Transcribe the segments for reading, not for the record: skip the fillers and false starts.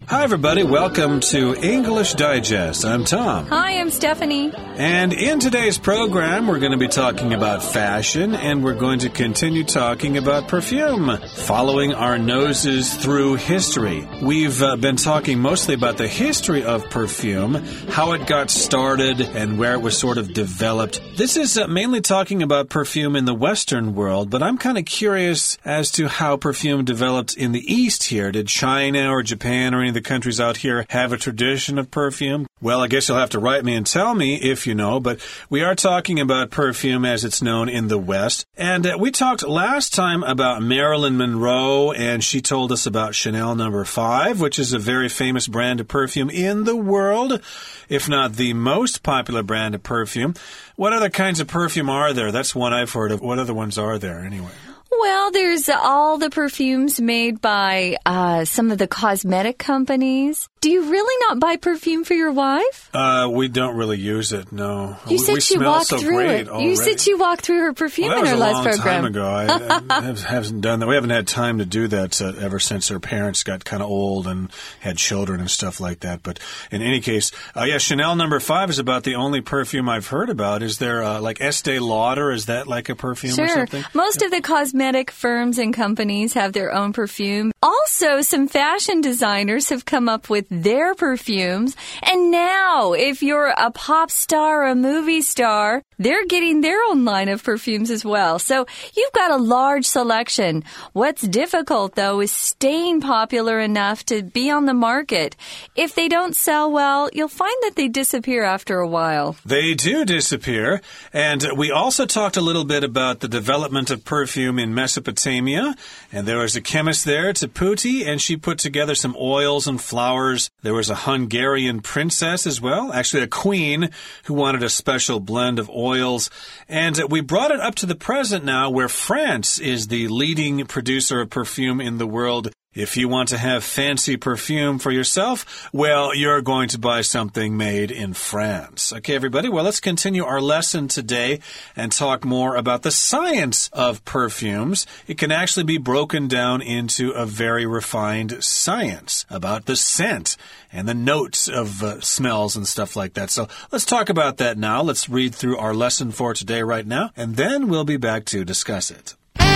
Hi, everybody. Welcome to English Digest. I'm Tom. Hi, I'm Stephanie. And in today's program, we're going to be talking about fashion, and we're going to continue talking about perfume, following our noses through history. We've been talking mostly about the history of perfume, how it got started, and where it was sort of developed. This is mainly talking about perfume in the Western world, but I'm kind of curious as to how perfume developed in the East here. Did China or Japan or any of the countries out here have a tradition of perfume? Well, I guess you'll have to write me and tell me if you know, but we are talking about perfume as it's known in the West. And we talked last time about Marilyn Monroe, and she told us about Chanel No. 5, which is a very famous brand of perfume in the world, if not the most popular brand of perfume. What other kinds of perfume are there? That's one I've heard of. What other ones are there anyway? Well, there's all the perfumes made by some of the cosmetic companies. Do you really not buy perfume for your wife? We don't really use it, no. You said she walked through it. You said she walked through her perfume in her last program. That was a long time ago. I haven't done that. We haven't had time to do that ever since her parents got kind of old and had children and stuff like that. But in any case, Chanel No. 5 is about the only perfume I've heard about. Is there like Estee Lauder? Is that like a perfume or something? Most of the cosmetic firms and companies have their own perfume. Also, some fashion designers have come up with their perfumes. And now, if you're a pop star or a movie star, they're getting their own line of perfumes as well. So you've got a large selection. What's difficult, though, is staying popular enough to be on the market. If they don't sell well, you'll find that they disappear after a while. They do disappear. And we also talked a little bit about the development of perfume in Mesopotamia. And there was a chemist there, Taputi, and she put together some oils and flowers. There was a Hungarian princess as well, actually a queen, who wanted a special blend of oils. And we brought it up to the present now, where France is the leading producer of perfume in the world. If you want to have fancy perfume for yourself, well, you're going to buy something made in France. Okay, everybody, well, let's continue our lesson today and talk more about the science of perfumes. It can actually be broken down into a very refined science about the scent and the notes of smells and stuff like that. So let's talk about that now. Let's read through our lesson for today right now, and then we'll be back to discuss it.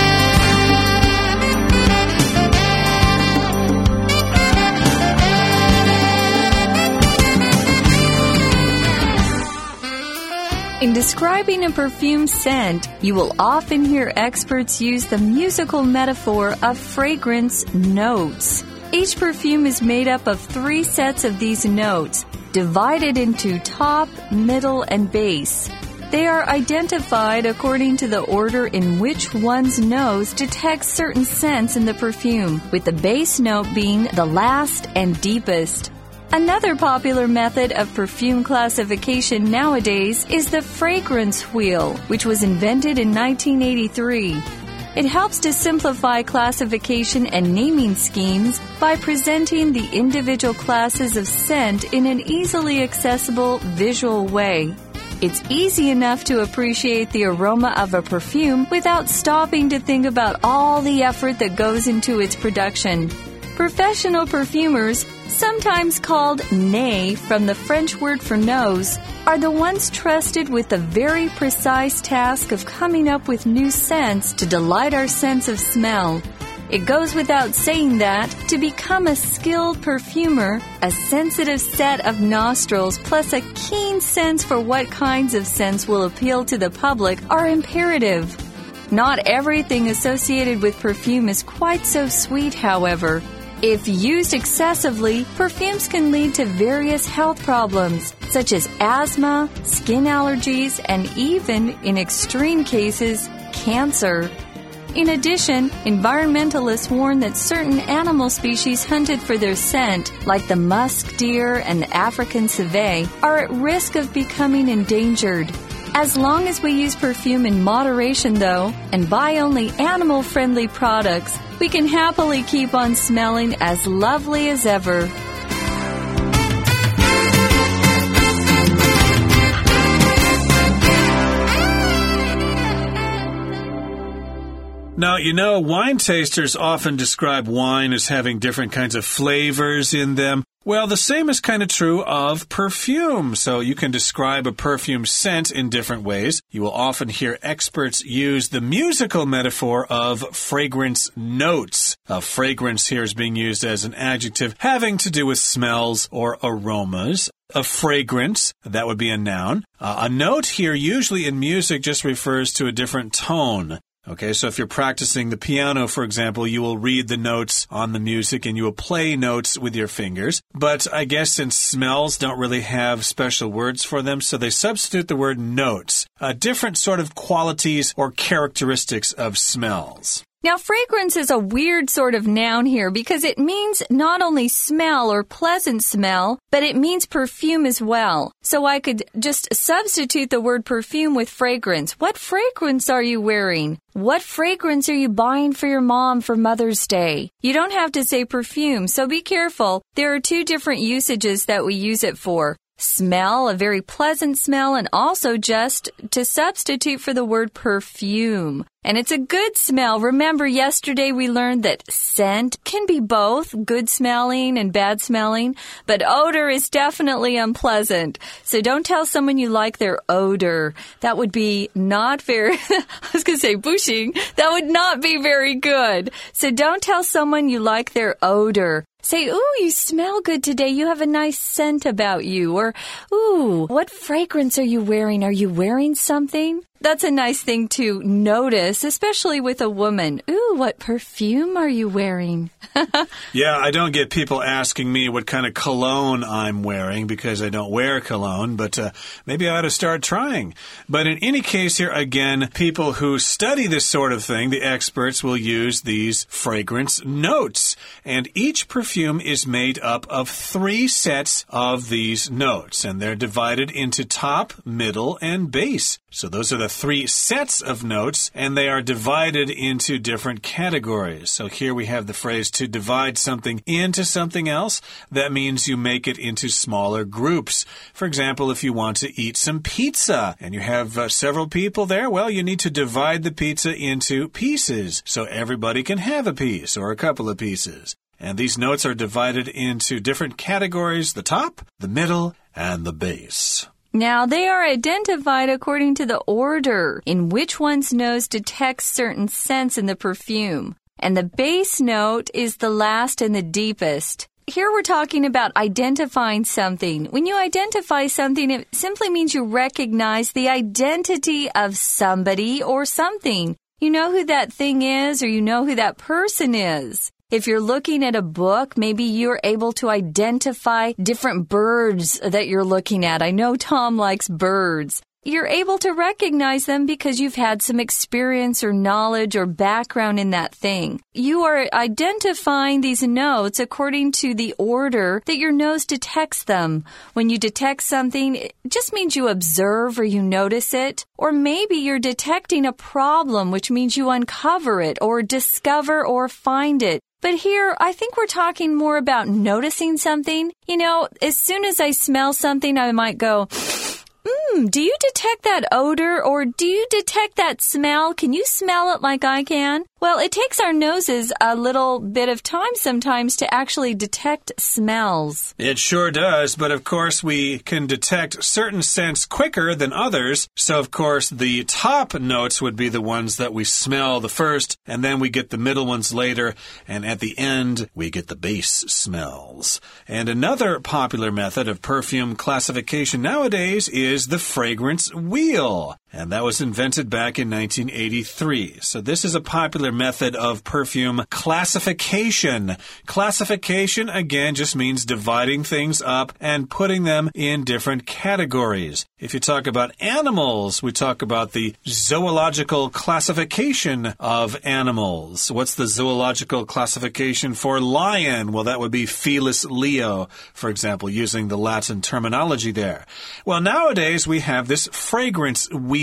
In describing a perfume scent, you will often hear experts use the musical metaphor of fragrance notes. Each perfume is made up of 3 sets of these notes, divided into top, middle, and base. They are identified according to the order in which one's nose detects certain scents in the perfume, with the base note being the last and deepest. Another popular method of perfume classification nowadays is the fragrance wheel, which was invented in 1983. It helps to simplify classification and naming schemes by presenting the individual classes of scent in an easily accessible visual way. It's easy enough to appreciate the aroma of a perfume without stopping to think about all the effort that goes into its production. Professional perfumers, sometimes called nez from the French word for nose, are the ones trusted with the very precise task of coming up with new scents to delight our sense of smell. It goes without saying that, to become a skilled perfumer, a sensitive set of nostrils plus a keen sense for what kinds of scents will appeal to the public are imperative. Not everything associated with perfume is quite so sweet, however. If used excessively, perfumes can lead to various health problems, such as asthma, skin allergies, and even, in extreme cases, cancer. In addition, environmentalists warn that certain animal species hunted for their scent, like the musk deer and the African civet, are at risk of becoming endangered. As long as we use perfume in moderation, though, and buy only animal-friendly products, we can happily keep on smelling as lovely as ever. Now, you know, wine tasters often describe wine as having different kinds of flavors in them. Well, the same is kind of true of perfume. So you can describe a perfume scent in different ways. You will often hear experts use the musical metaphor of fragrance notes. Fragrance here is being used as an adjective having to do with smells or aromas. A fragrance, that would be a noun. A note here, usually in music, just refers to a different tone. Okay, so if you're practicing the piano, for example, you will read the notes on the music and you will play notes with your fingers. But I guess since smells don't really have special words for them, so they substitute the word notes, different sort of qualities or characteristics of smells. Now, fragrance is a weird sort of noun here because it means not only smell or pleasant smell, but it means perfume as well. So I could just substitute the word perfume with fragrance. What fragrance are you wearing? What fragrance are you buying for your mom for Mother's Day? You don't have to say perfume, so be careful. There are two different usages that we use it for. Smell, a very pleasant smell, and also just to substitute for the word perfume. And it's a good smell. Remember, yesterday we learned that scent can be both good smelling and bad smelling, but odor is definitely unpleasant. So don't tell someone you like their odor. That would be not very, I was going to say bushing. That would not be very good. So don't tell someone you like their odor. Say, ooh, you smell good today. You have a nice scent about you. Or, ooh, what fragrance are you wearing? Are you wearing something? That's a nice thing to notice, especially with a woman. Ooh, what perfume are you wearing? Yeah, I don't get people asking me what kind of cologne I'm wearing because I don't wear cologne, but maybe I ought to start trying. But in any case here, again, people who study this sort of thing, the experts, will use these fragrance notes. And each perfume is made up of 3 sets of these notes, and they're divided into top, middle, and base. So those are the 3 sets of notes, and they are divided into different categories. So here we have the phrase to divide something into something else. That means you make it into smaller groups. For example, if you want to eat some pizza and you have several people there, well, you need to divide the pizza into pieces so everybody can have a piece or a couple of pieces. And these notes are divided into different categories, the top, the middle, and the base. Now, they are identified according to the order in which one's nose detects certain scents in the perfume. And the base note is the last and the deepest. Here we're talking about identifying something. When you identify something, it simply means you recognize the identity of somebody or something. You know who that thing is, or you know who that person is. If you're looking at a book, maybe you're able to identify different birds that you're looking at. I know Tom likes birds. You're able to recognize them because you've had some experience or knowledge or background in that thing. You are identifying these notes according to the order that your nose detects them. When you detect something, it just means you observe or you notice it. Or maybe you're detecting a problem, which means you uncover it or discover or find it. But here, I think we're talking more about noticing something. You know, as soon as I smell something, I might go, do you detect that odor or do you detect that smell? Can you smell it like I can? Well, it takes our noses a little bit of time sometimes to actually detect smells. It sure does, but of course we can detect certain scents quicker than others. So of course the top notes would be the ones that we smell the first, and then we get the middle ones later, and at the end we get the base smells. And another popular method of perfume classification nowadays is the fragrance wheel. And that was invented back in 1983. So this is a popular method of perfume classification. Classification, again, just means dividing things up and putting them in different categories. If you talk about animals, we talk about the zoological classification of animals. What's the zoological classification for lion? Well, that would be Felis leo, for example, using the Latin terminology there. Well, nowadays we have this fragrance wheel.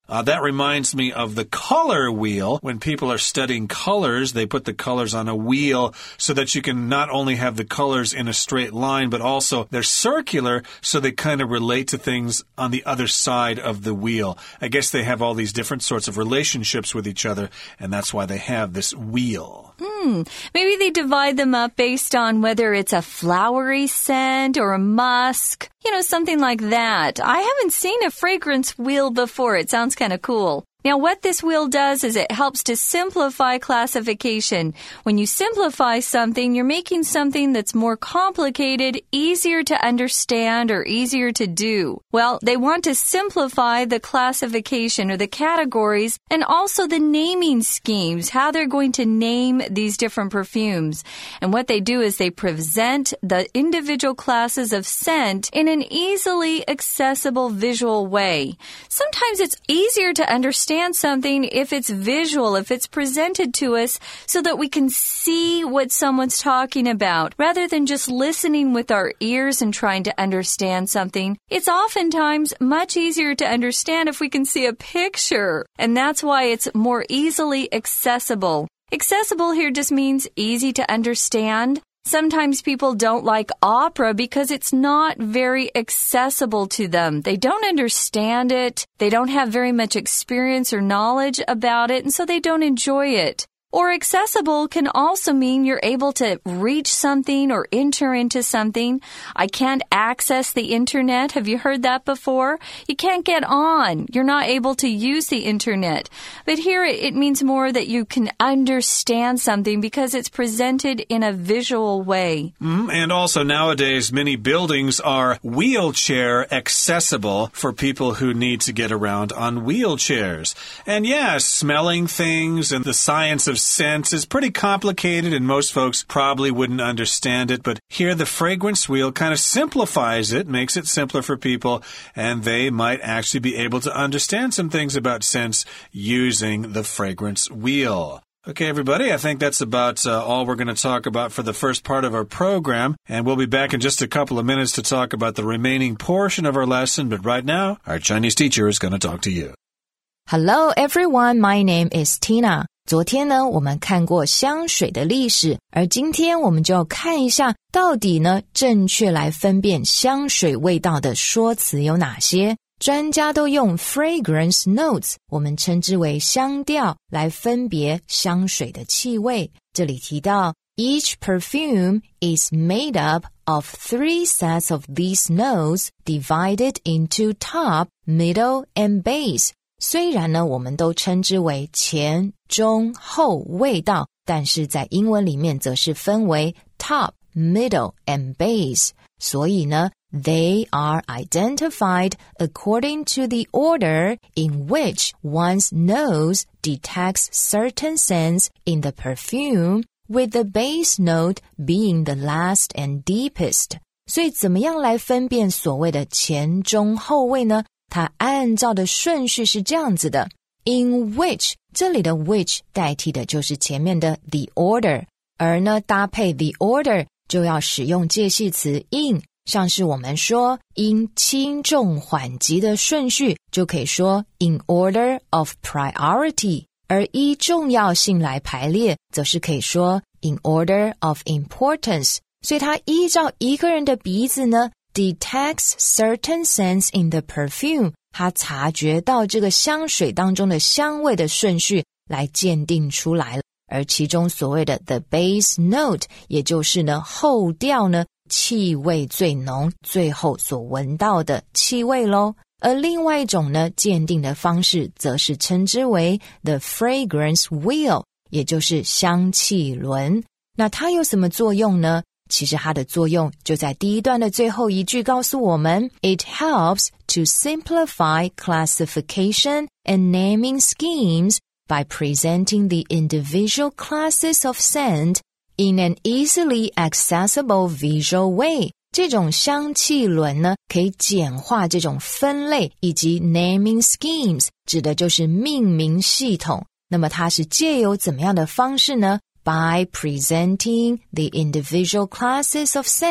That reminds me of the color wheel. When people are studying colors, they put the colors on a wheel so that you can not only have the colors in a straight line, but also they're circular, so they kind of relate to things on the other side of the wheel. I guess they have all these different sorts of relationships with each other, and that's why they have this wheel. Maybe they divide them up based on whether it's a flowery scent or a musk, something like that. I haven't seen a fragrance wheel before. It sounds kind of cool. Now, what this wheel does is it helps to simplify classification. When you simplify something, you're making something that's more complicated, easier to understand, or easier to do. Well, they want to simplify the classification or the categories and also the naming schemes, how they're going to name these different perfumes. And what they do is they present the individual classes of scent in an easily accessible visual way. Sometimes it's easier to understand something if it's visual, if it's presented to us so that we can see what someone's talking about, rather than just listening with our ears and trying to understand something. It's oftentimes much easier to understand if we can see a picture, and that's why it's more easily accessible. Accessible here just means easy to understand. Sometimes people don't like opera because it's not very accessible to them. They don't understand it. They don't have very much experience or knowledge about it, and so they don't enjoy it. Or accessible can also mean you're able to reach something or enter into something. I can't access the internet. Have you heard that before? You can't get on. You're not able to use the internet. But here it means more that you can understand something because it's presented in a visual way. And also nowadays, many buildings are wheelchair accessible for people who need to get around on wheelchairs. And yeah, smelling things and the science of scent is pretty complicated, and most folks probably wouldn't understand it, but here the fragrance wheel kind of simplifies it, makes it simpler for people, and they might actually be able to understand some things about scents using the fragrance wheel. Okay, everybody, I think that's about all we're going to talk about for the first part of our program, and we'll be back in just a couple of minutes to talk about the remaining portion of our lesson, but right now, our Chinese teacher is going to talk to you. Hello everyone, my name is Tina. 昨天呢，我们看过香水的历史，而今天我们就要看一下，到底呢，正确来分辨香水味道的说辞有哪些。专家都用 fragrance notes， 我们称之为香调，来分别香水的气味。这里提到 Each perfume is made up of 3 sets of these notes divided into top, middle, and base. 虽然呢，我们都称之为前、中、后味道，但是在英文里面则是分为 top, middle, and base. 所以呢 they are identified according to the order in which one's nose detects certain scents in the perfume, with the base note being the last and deepest. 所以怎么样来分辨所谓的前、中、后味呢？它按照的顺序是这样子的 In which 这里的 which 代替的就是前面的 the order 而呢搭配 the order 就要使用介系词 in 像是我们说因轻重缓急的顺序就可以说 in order of priority 而依重要性来排列则是可以说 in order of importance 所以它依照一个人的鼻子呢detects certain scents in the perfume 它察觉到这个香水当中的香味的顺序来鉴定出来了而其中所谓的 the base note 也就是呢后调呢气味最浓最后所闻到的气味咯而另外一种呢鉴定的方式则是称之为 the fragrance wheel 也就是香气轮那它有什么作用呢其实它的作用就在第一段的最后一句告诉我们 It helps to simplify classification and naming schemes by presenting the individual classes of scent in an easily accessible visual way. 这种香气轮呢，可以简化这种分类以及 naming schemes 指的就是命名系统。那么它是借由怎么样的方式呢？By presenting the individual classes of scent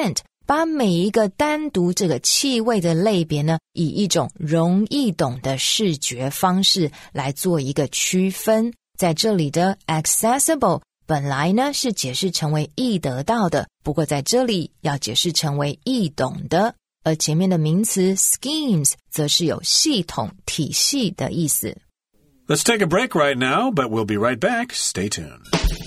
把每一个单独这个气味的类别呢，以一种容易懂的视觉方式来做一个区分。在这里的 accessible 本来呢是解释成为易得到的，不过在这里要解释成为易懂的，而前面的名词 schemes 则是有系统、体系的意思。 Let's take a break right now, but we'll be right back. Stay tuned.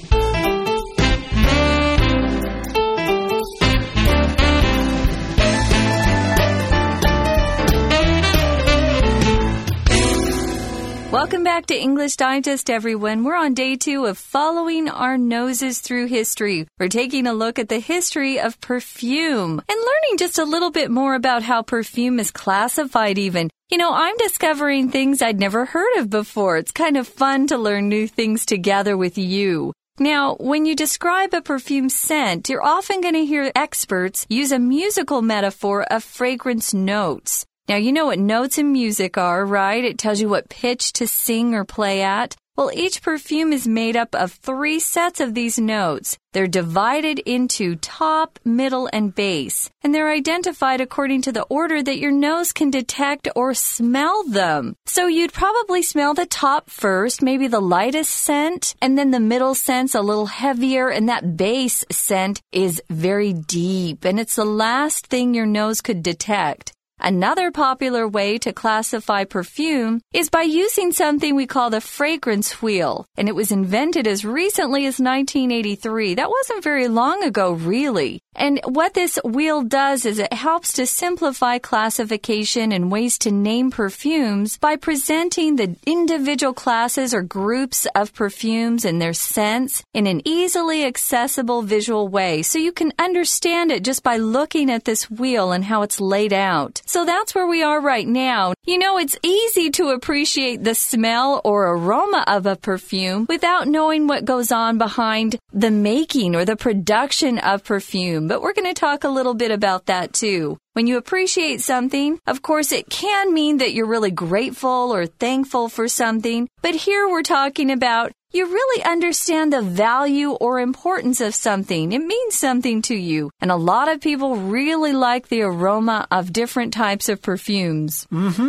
Welcome back to English Digest, everyone. We're on day 2 of Following Our Noses Through History. We're taking a look at the history of perfume and learning just a little bit more about how perfume is classified even. You know, I'm discovering things I'd never heard of before. It's kind of fun to learn new things together with you. Now, when you describe a perfume scent, you're often going to hear experts use a musical metaphor of fragrance notes. Now, you know what notes in music are, right? It tells you what pitch to sing or play at. Well, each perfume is made up of 3 sets of these notes. They're divided into top, middle, and base, and they're identified according to the order that your nose can detect or smell them. So you'd probably smell the top first, maybe the lightest scent, and then the middle scent's a little heavier, and that base scent is very deep, and it's the last thing your nose could detect. Another popular way to classify perfume is by using something we call the fragrance wheel, and it was invented as recently as 1983. That wasn't very long ago, really. And what this wheel does is it helps to simplify classification and ways to name perfumes by presenting the individual classes or groups of perfumes and their scents in an easily accessible visual way, so you can understand it just by looking at this wheel and how it's laid out. So that's where we are right now. You know, it's easy to appreciate the smell or aroma of a perfume without knowing what goes on behind the making or the production of perfume. But we're going to talk a little bit about that too. When you appreciate something, of course, it can mean that you're really grateful or thankful for something. But here we're talking about you really understand the value or importance of something. It means something to you. And a lot of people really like the aroma of different types of perfumes.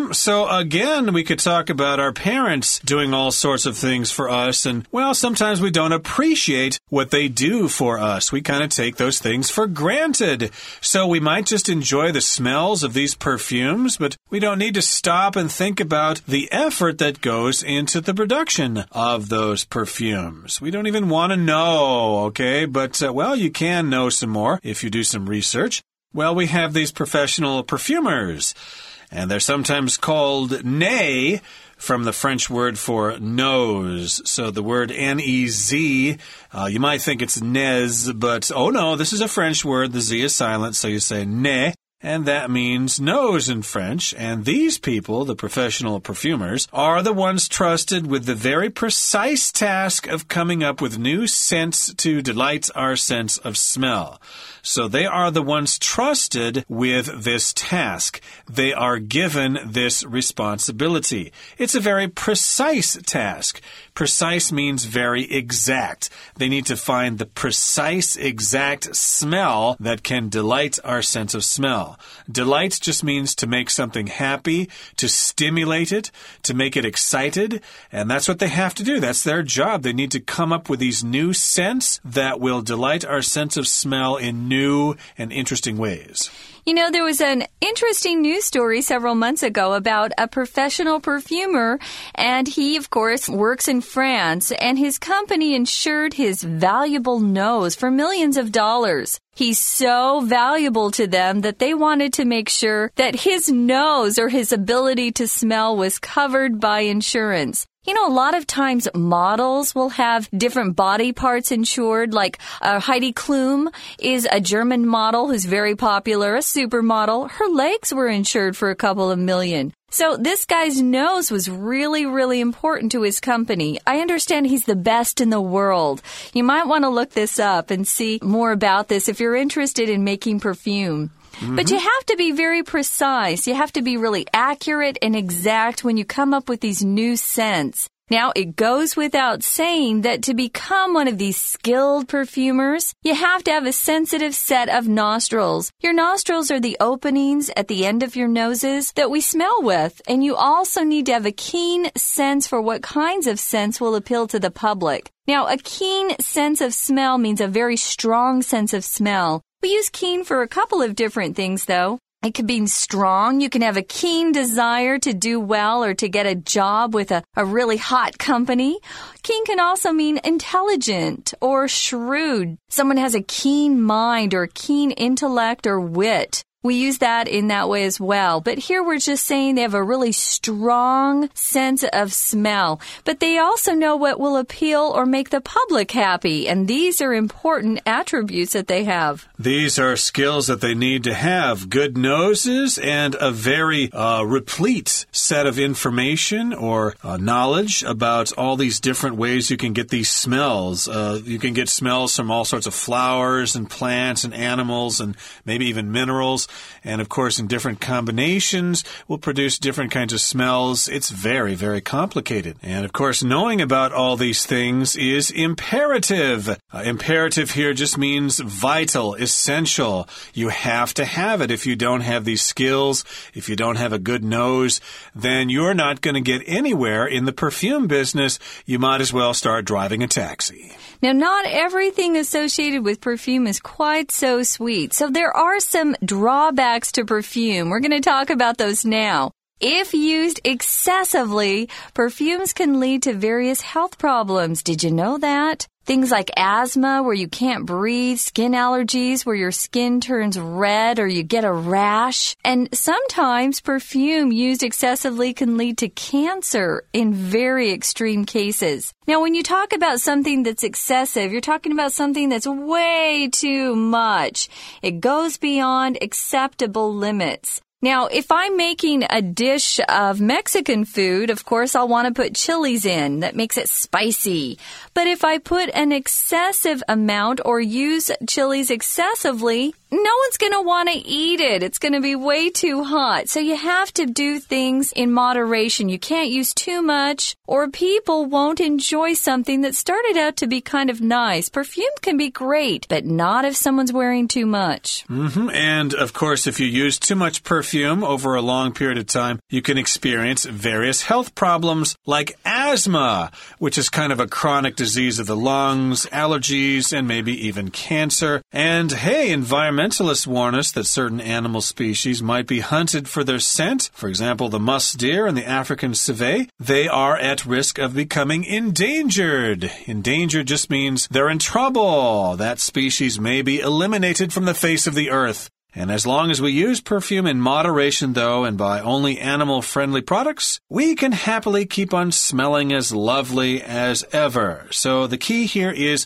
So again, we could talk about our parents doing all sorts of things for us. And, well, sometimes we don't appreciate what they do for us. We kind of take those things for granted. So we might just enjoy the smells of these perfumes, but we don't need to stop and think about the effort that goes into the production of those perfumes. We don't even want to know, okay? But, well, you can know some more if you do some research. Well, we have these professional perfumers, and they're sometimes called nez, from the French word for nose. So the word N-E-Z, you might think it's nez, but, oh no, this is a French word. The Z is silent, so you say nez. And that means nose in French. And these people, the professional perfumers, are the ones trusted with the very precise task of coming up with new scents to delight our sense of smell. So they are the ones trusted with this task. They are given this responsibility. It's a very precise task. Precise means very exact. They need to find the precise, exact smell that can delight our sense of smell. Delight just means to make something happy, to stimulate it, to make it excited, and that's what they have to do. That's their job. They need to come up with these new scents that will delight our sense of smell in new and interesting ways. You know, there was an interesting news story several months ago about a professional perfumer, and he, of course, works in France, and his company insured his valuable nose for millions of dollars. He's so valuable to them that they wanted to make sure that his nose or his ability to smell was covered by insurance. You know, a lot of times models will have different body parts insured, like Heidi Klum is a German model who's very popular, a supermodel. Her legs were insured for a couple of million. So this guy's nose was really, really important to his company. I understand he's the best in the world. You might want to look this up and see more about this if you're interested in making perfume. But you have to be very precise. You have to be really accurate and exact when you come up with these new scents. Now, it goes without saying that to become one of these skilled perfumers, you have to have a sensitive set of nostrils. Your nostrils are the openings at the end of your noses that we smell with, and you also need to have a keen sense for what kinds of scents will appeal to the public. Now, a keen sense of smell means a very strong sense of smell. We use keen for a couple of different things, though. It could be strong. You can have a keen desire to do well or to get a job with a really hot company. Keen can also mean intelligent or shrewd. Someone has a keen mind or keen intellect or wit. We use that in that way as well. But here we're just saying they have a really strong sense of smell. But they also know what will appeal or make the public happy. And these are important attributes that they have. These are skills that they need to have. Good noses and a very replete set of information or knowledge about all these different ways you can get these smells. You can get smells from all sorts of flowers and plants and animals and maybe even minerals. And, of course, in different combinations will produce different kinds of smells. It's very, very complicated. And, of course, knowing about all these things is imperative. Imperative here just means vital, essential. You have to have it. If you don't have these skills, if you don't have a good nose, then you're not going to get anywhere in the perfume business. You might as well start driving a taxi. Now, not everything associated with perfume is quite so sweet. So there are some drawbacks to perfume. We're going to talk about those now. If used excessively, perfumes can lead to various health problems. Did you know that? Things like asthma, where you can't breathe, skin allergies, where your skin turns red or you get a rash. And sometimes perfume used excessively can lead to cancer in very extreme cases. Now, when you talk about something that's excessive, you're talking about something that's way too much. It goes beyond acceptable limits. Now, if I'm making a dish of Mexican food, of course, I'll want to put chilies in. That makes it spicy. But if I put an excessive amount or use chilies excessively, no one's going to want to eat it. It's going to be way too hot. So you have to do things in moderation. You can't use too much or people won't enjoy something that started out to be kind of nice. Perfume can be great, but not if someone's wearing too much. And, of course, if you use too much perfume over a long period of time, you can experience various health problems like asthma, which is kind of a chronic disease of the lungs, allergies, and maybe even cancer. And, hey, environmentalists warn us that certain animal species might be hunted for their scent. For example, the musk deer and the African civet. They are at risk of becoming endangered. Endangered just means they're in trouble. That species may be eliminated from the face of the earth. And as long as we use perfume in moderation, though, and buy only animal-friendly products, we can happily keep on smelling as lovely as ever. So the key here is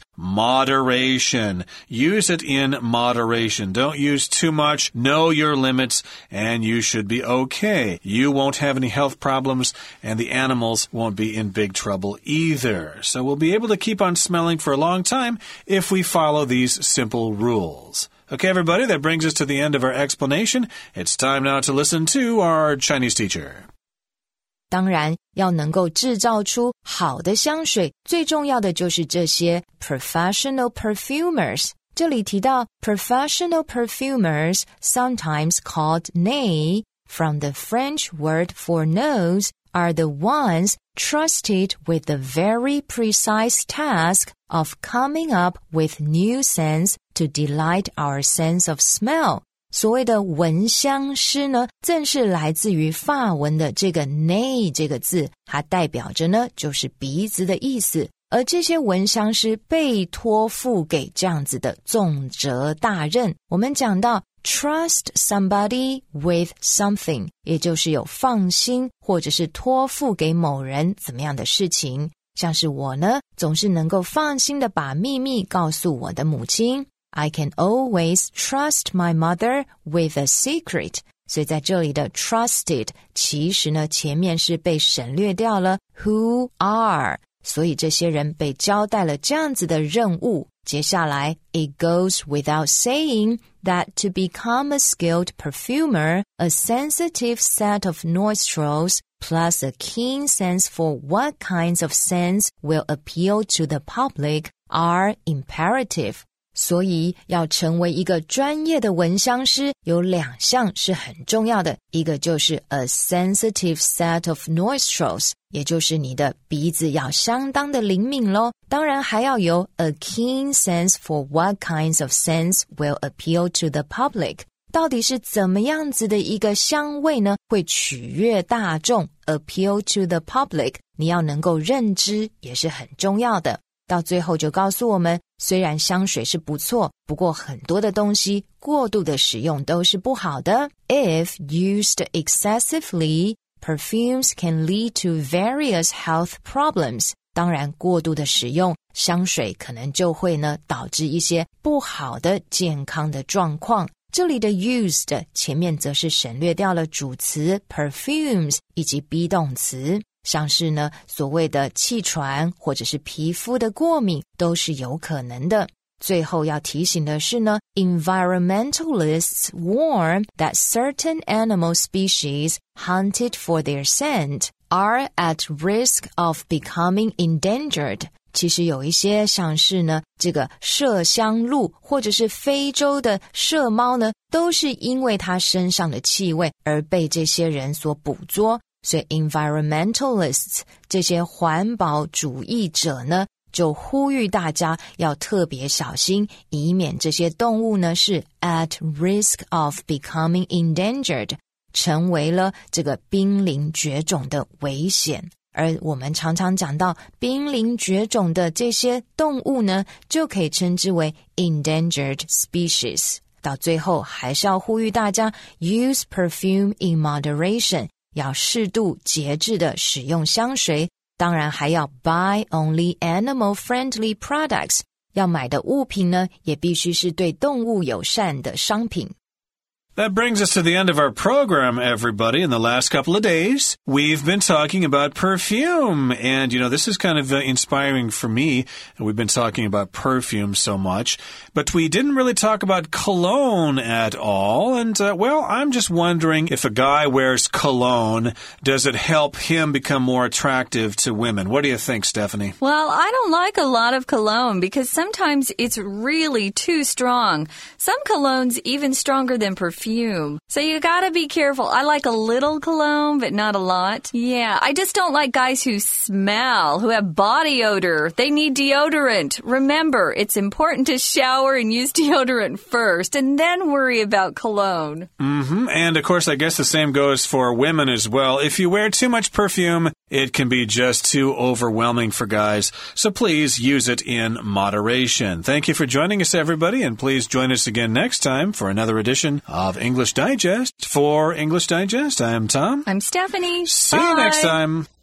moderation. Use it in moderation. Don't use too much. Know your limits, and you should be okay. You won't have any health problems, and the animals won't be in big trouble either. So we'll be able to keep on smelling for a long time if we follow these simple rules. Okay, everybody, that brings us to the end of our explanation. It's time now to listen to our Chinese teacher. 当然，要能够制造出好的香水，最重要的就是这些 professional perfumers. 这里提到 professional perfumers, sometimes called nez, from the French word for nose, are the ones trusted with the very precise task of coming up with new scents to delight our sense of smell. 所谓的闻香师呢，正是来自于法文的这个 nez 这个字，它代表着呢就是鼻子的意思。而这些闻香师被托付给这样子的重责大任。我们讲到trust somebody with something, 也就是有放心或者是托付给某人怎么样的事情。像是我呢，总是能够放心的把秘密告诉我的母亲。I can always trust my mother with a secret. 所以在这里的 trusted 其实呢前面是被省略掉了 who are. 所以这些人被交代了这样子的任务， 接下来 it goes without saying that to become a skilled perfumer, a sensitive set of nostrils plus a keen sense for what kinds of scents will appeal to the public are imperative. 所以要成为一个专业的闻香师，有2项是很重要的，一个就是 a sensitive set of nostrils， 也就是你的鼻子要相当的灵敏咯，当然还要有 a keen sense for what kinds of scents will appeal to the public。到底是怎么样子的一个香味呢？会取悦大众 appeal to the public， 你要能够认知也是很重要的。到最后就告诉我们，虽然香水是不错，不过很多的东西过度的使用都是不好的。If used excessively, perfumes can lead to various health problems. 当然，过度的使用香水可能就会呢导致一些不好的健康的状况。这里的 used 前面则是省略掉了主词 perfumes 以及 be 动词，像是呢所谓的气喘或者是皮肤的过敏都是有可能的。最后要提醒的是呢 environmentalists warn that certain animal species hunted for their scent are at risk of becoming endangered。其实有一些像是呢这个麝香鹿或者是非洲的麝猫呢，都是因为它身上的气味而被这些人所捕捉。所以 environmentalists 这些环保主义者呢，就呼吁大家要特别小心，以免这些动物呢是 at risk of becoming endangered， 成为了这个濒临绝种的危险。而我们常常讲到濒临绝种的这些动物呢，就可以称之为 endangered species。到最后还是要呼吁大家 use perfume in moderation， 要适度节制的使用香水，当然还要 buy only animal-friendly products， 要买的物品呢，也必须是对动物友善的商品。 That brings us to the end of our program, everybody. In the last couple of days, we've been talking about perfume. And, you know, this is kind of inspiring for me. We've been talking about perfume so much. But we didn't really talk about cologne at all. And, well, I'm just wondering if a guy wears cologne, does it help him become more attractive to women? What do you think, Stephanie? Well, I don't like a lot of cologne because sometimes it's really too strong. Some colognes even stronger than perfume. So you gotta be careful. I like a little cologne, but not a lot. Yeah, I just don't like guys who smell, who have body odor. They need deodorant. Remember, it's important to shower and use deodorant first, and then worry about cologne. Mm-hmm. And, of course, I guess the same goes for women as well. If you wear too much perfume, it can be just too overwhelming for guys. So please use it in moderation. Thank you for joining us, everybody, and please join us again next time for another edition of English Digest. For English Digest, I'm Tom. I'm Stephanie. See you next time.